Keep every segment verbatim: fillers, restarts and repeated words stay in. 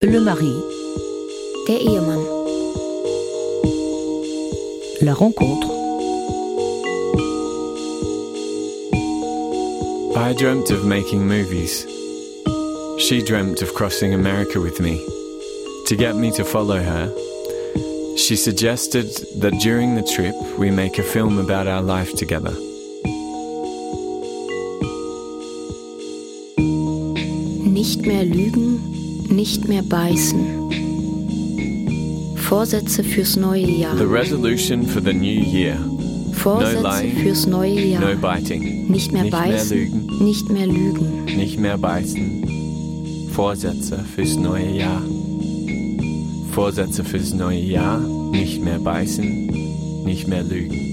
Le mari. Der Ehemann. La rencontre. I dreamt of making movies. She dreamt of crossing America with me. To get me to follow her, she suggested that during the trip we make a film about our life together. Nicht mehr lügen, nicht mehr beißen. Vorsätze fürs neue Jahr. The resolution for the new year. Vorsätze No lying, fürs neue Jahr. No biting. Nicht mehr Nicht mehr beißen, lügen. nicht mehr lügen. Nicht mehr beißen. Vorsätze fürs neue Jahr. Vorsätze fürs neue Jahr. Nicht mehr beißen. Nicht mehr lügen.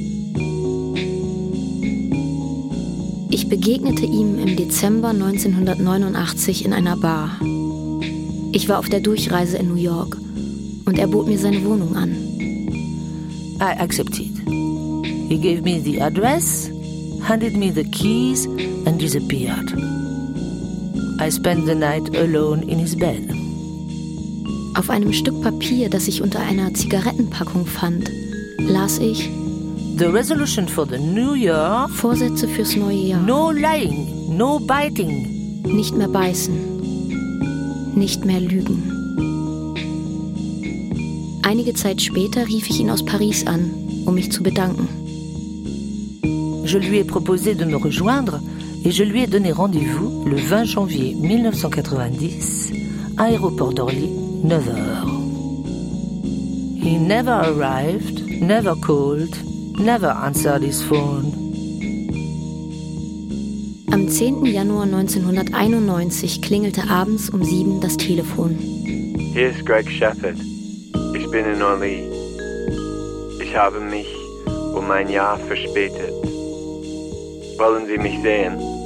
Ich begegnete ihm im Dezember neunzehnhundertneunundachtzig in einer Bar. Ich war auf der Durchreise in New York und er bot mir seine Wohnung an. I accepted. He gave me the address, handed me the keys and disappeared. I spent the night alone in his bed. Auf einem Stück Papier, das ich unter einer Zigarettenpackung fand, las ich: The resolution for the new year. Vorsätze fürs neue Jahr. No lying, no biting. Nicht mehr beißen. Nicht mehr lügen. Einige Zeit später rief ich ihn aus Paris an, um mich zu bedanken. Je lui ai proposé de me rejoindre et je lui ai donné rendez-vous le vingt janvier mille neuf cent quatre-vingt-dix, aéroport d'Orly, neuf heures. He never arrived, never called, never answered his phone. Am zehnten Januar neunzehnhunderteinundneunzig klingelte abends um sieben das Telefon. Hier ist Greg Shepard. Ich bin in Orly. Ich habe mich um ein Jahr verspätet. Wollen Sie mich sehen?